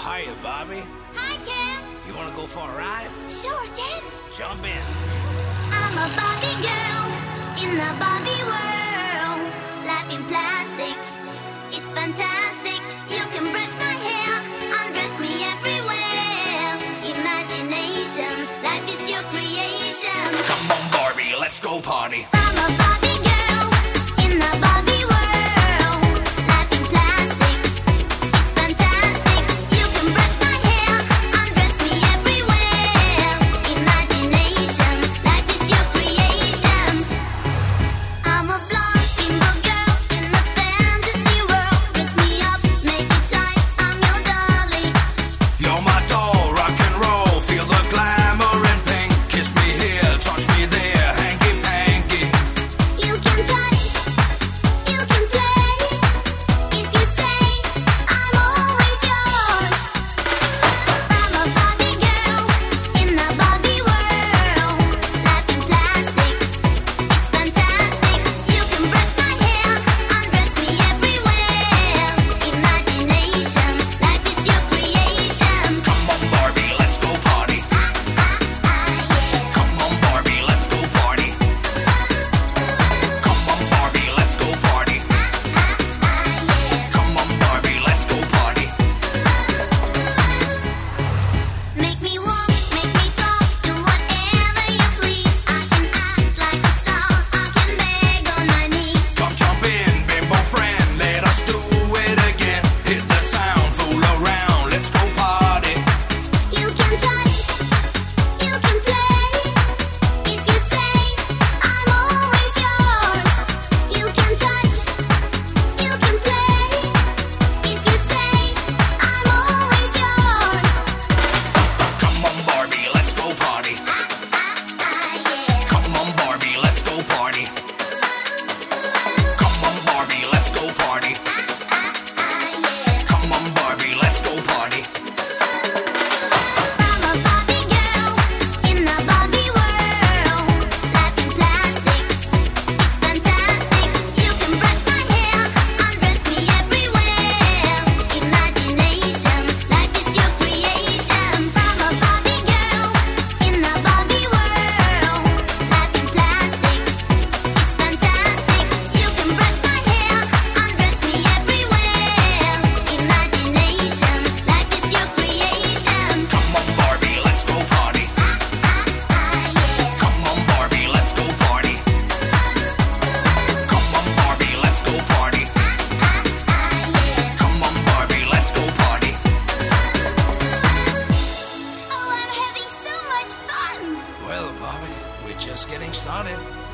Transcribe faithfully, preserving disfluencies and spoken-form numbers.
Hiya, Bobby. Hi, Ken. You want to go for a ride? Sure, Ken. Jump in. I'm a Barbie girl in the Barbie world. Life in plastic, it's fantastic. You can brush my hair, undress me everywhere. Imagination, life is your creation. Come on, Barbie, let's go party. I'm a Barbie girl in the Barbie world. Life in plastic, it's fantastic. You can brush my hair, undress me everywhere. Imagination, life is your creation. I'm a blonde bimbo girl in a fantasy world. Dress me up, make it tight, I'm your darling. You're my doll, rock and roll. Feel the glamour and pink. Kiss me here, touch me there, hanky panky. You can touch, you can play. If you say I'm always yours. I'm a Barbie girl in the Barbie world. Life in plastic, it's fantastic. You can brush my hair, undress me everywhere. Imagination, life is your creation. Come on, Barbie, let's go party. Ah, ah, yeah. Come on, Barbie, let's go party. Come on, Barbie, let's go party. Ah, yeah. Come on, Barbie, let's go party. Make me walk, make me talk, do whatever you please. I can act like a star, I can beg on my knees. Come jump in, bimbo friend, let us do it again. Hit the town, fool around, let's go party. You can touch, you can play. If you say I'm always yours. You can touch, you can play. If you say I'm always yours. Come on, Barbie, let's go party. Ah, yeah. Come on, Barbie, let's go party. Come on, Barbie, let's go party. Ah, yeah. Come on, Barbie, let's go party. I'm a Barbie girl in the Barbie world. Life in plastic, it's fantastic. You can brush my hair, undress me everywhere. Imagination, life is your creation. I'm a Barbie girl in the Barbie world. Life in plastic, it's fantastic. You can brush my hair, undress me everywhere. Imagination, life is your creation. Come on, Barbie, let's go party. Ah, yeah. Come on, Barbie, let's go party. Come on, Barbie, let's go party. Come on, Barbie, let's go party. Oh, I'm having so much fun. Well, Bobby, we're just getting started.